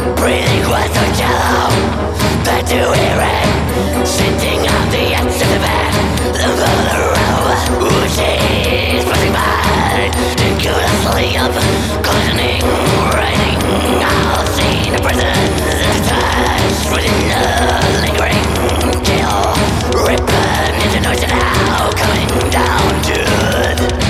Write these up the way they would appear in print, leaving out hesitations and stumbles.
Breathing was so shallow, bad to hear it. Sitting on the edge of the bed, the mother of she's pushing by. Incredibly up, glistening, writing. All seen prisons touched within a lingering chill. Ripping into noise now, coming down to earth.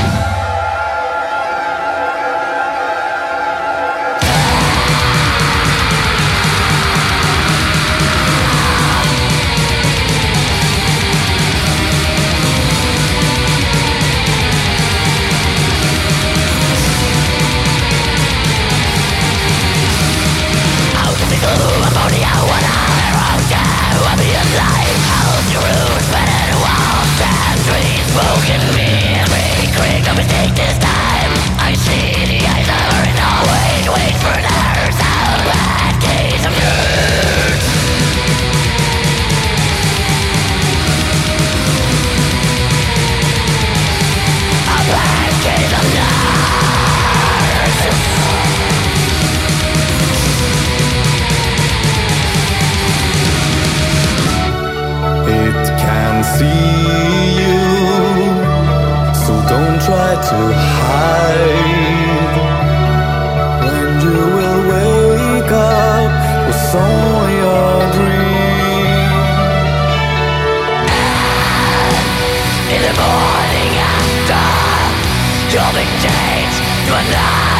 Try to hide when you will wake up with only your dream. In the morning after, you'll be changed to a night.